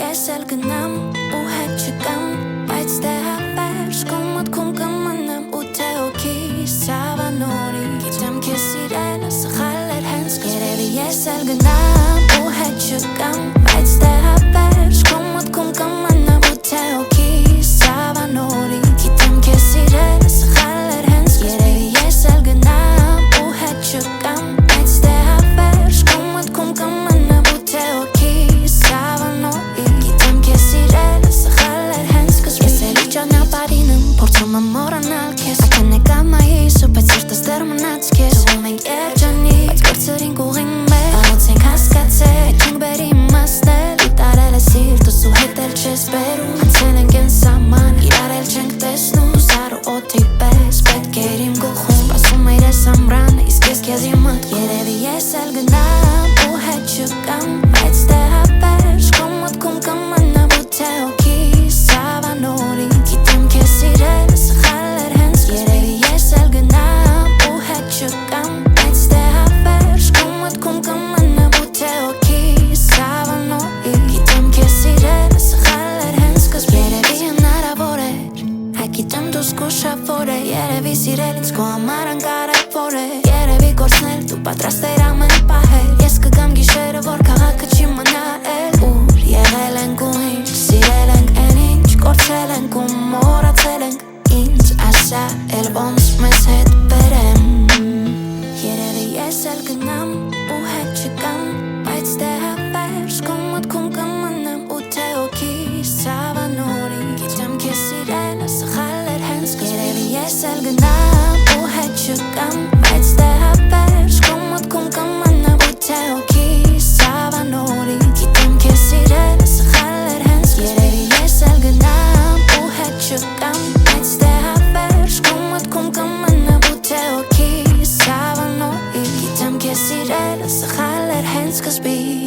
ես էլ գնամ ու հետ չկամ, բայց դե հավեր շկոմոտ քում կմնամ ու թե օքիս ավանորի գիտեմ քեզ սիրելը սխալ էր հենց երևի ես էլ գնամ ու հետ չկամ, բայց դե հավեր շկոմոտ քում կմնամ ու թե օքիս ավանորի գիտեմ քեզ սիրելը սխալ էր հենց երևի ես էլ գնամ ու հետ չկամ, բայց դե հավեր շկոմոտ քում կմնամ ու թե օքիս ավանորի գիտեմ քեզ սիրելը սխալ էր հենց ես էլի ճանապարհին եմ փորձում եմ մոռանալ քեզ ակնեկամայիս ու բայց սրտս դեռ մնաց քեզ ում ենք երջանիկ բայց կորցրինք ուղին մեր աղացենք հասկացել չենք բերի իմաստել ու տարել է սիրտս ու հետ էլ չես բերում անցել ենք են սահման իրար էլ չենք տեսնում ու սարու օդի պես պետք էր իմ գլխում ասում էր ես ամրանը իսկ ես քեզ իմդ երևի ես էլ գնամ ու հետ չկամ բայց դե հավեր շկոմոտ քում կմնամ ու թե օքիս ավանորի գիտեմ քեզ սիրելը սխալ էր հենց երևի ես էլ գնամ ու հետ չկամ բայց դե հավեր շկոմոտ քում կմնամ ու թե օքիս ավանորի գիտեմ քեզ սիրելը սխալ էր հենց երևի հնարավոր է գիտեմ դու զգուշավոր է երևի սիրել ինձ քո համար անկարևոր է երևի կորցնել դու պատրաստ էր ամեն պահել ես կգամ գիշերը որ քաղաքը չի մնա էլ ուր եղել ենք ու ինչ սիրել ենք են ինչ կորցրել ենք ու մոռացել ենք ինձ ասա էլ ոնց մեզ հետ բերեմ երևի ես էլ գնամ ու հետ չկամ բայց դե հավեր շկոմոտ քում կմնամ ու թե օքիս ավանորի գիտեմ քեզ սիրելը սխալ էր հենց երևի ես էլ գնամ ու հետ չկամ բայց դե հավեր շկոմոտ քում կմնամ ու թե օքիս ավանորի գիտեմ քեզ սիրելը սխալ էր հենց երևի ես էլ գնամ ու հետ չկամ բայց դե հավեր շկոմոտ քում կմնամ ու թե օքիս ավանորի գիտեմ քեզ սիրելը սխալ էր հենց սկզբից